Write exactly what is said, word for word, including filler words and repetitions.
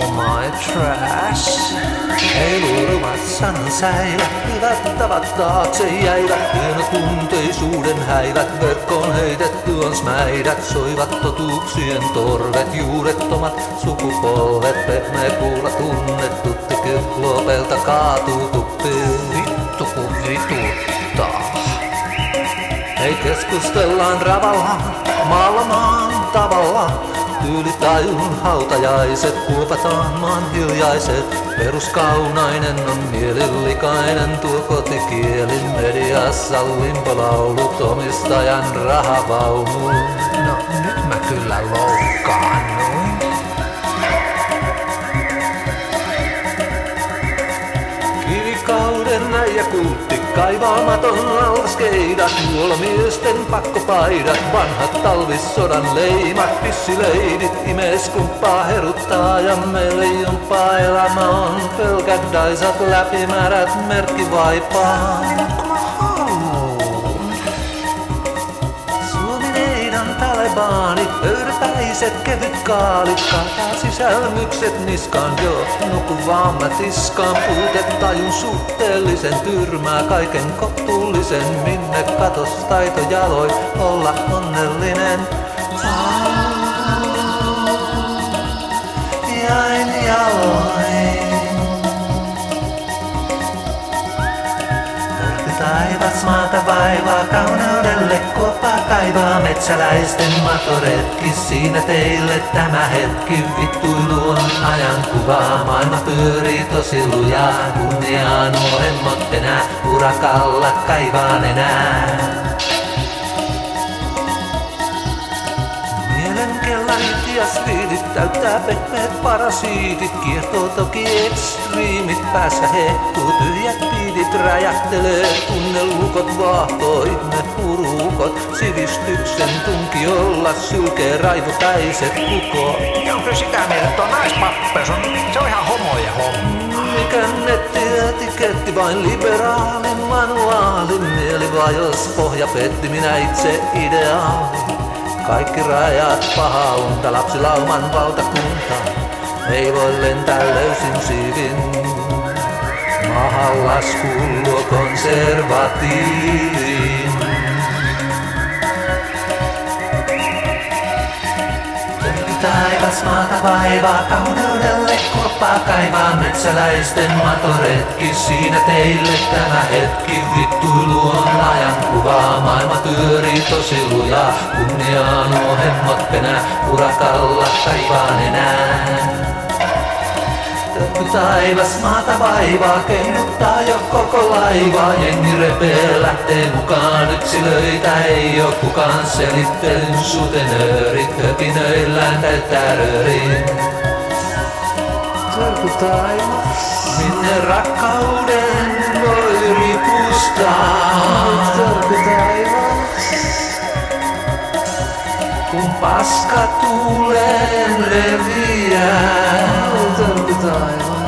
my trash. Heiluruvat sanansäivät, hyvät tavat taakse jäivät. Hienotunteisuuden häivät, verkkoon heitetty on smäidät. Soivat totuuksien torvet, juurettomat sukupolvet. Pehmeä kuulla tunnettu, lopelta kaatuu tuppi. Vittu kun vituttaa. Hei keskustellaan ravalla, maalla maan tavalla. Tyylitajun hautajaiset, kuopataan maan hiljaiset. Peruskaunainen on mielenlikainen tuo kotikieli. Mediassa limpolaulut omistajan rahavaunu. No nyt mä kyllä loukkaannuin. Kivikauden äijä kultti, kaivaamaton altaskeidat, nuolomiesten pakkopaidat, vanhat talvissodan leimat, pissileidit, imeskumppaa heruttaa ja meille jumppaa elämä on pelkät daisat, läpimärät merkkivaipaa. Suomi-neidan talebaanit, pöydäpäiset kevyt kaalit, kaataa sisälmykset niskaan jo, nukuvaan mä tiskaan puutetajun suhteellisen tyrmää kaiken kohtuullisen, minne katos taito jaloi olla onnellinen. Jäin jaloin. Taivas maata vaivaa, kauneudelle kopaa kaivaa. Metsäläisten matoretki, siinä teille tämä hetki. Vittuilu on ajankuvaa, maailma pyörii tosi lujaa. Kunniaa nuo hemmot enää, urakalla kaivaan enää. Mielenkellarit ja sviidit täyttää pehmeät parasiitit. Kiertoo toki ekstriimit, päässä hehkuu tyhjät piidit. Räjähtelee tunnelukot, vahtoo ihme hurukot. Sivistyksen tunkiolla sylkee raivopäiset kukot. Onko sitä mieltä, että tuo naispappeus on, se on ihan homojen homma? Mikä netti-etiketti, vain liberaali manuaali. Mielivajois pohja petti, minä itse ideaali. Kaikki rajat paha unta, lapsilauman valtakunta. Ei voi lentää löysin siivin. Maahan lasku luo konservatiivin. Taivas maata vaivaa, kauneudelle koppaa kaivaa. Metsäläisten matoretki, siinä teille tämä hetki. Vittuilu on ajankuvaa, maailma pyörii tosi lujaa. Kunniaa nuo hemmot penää, urakalla kaivaan enää. Taivas maata vaivaa, keinuttaa jo koko laivaa. Jengi repee, lähtee mukaan, yksilöitä ei oo kukaan. Selittelyn sutenöörit, höpinöillään täyttää röörin. Törky taivas, minne rakkauden voi ripustaa. Törky taivas, kun paska tuuleen leviää. Törky taivas.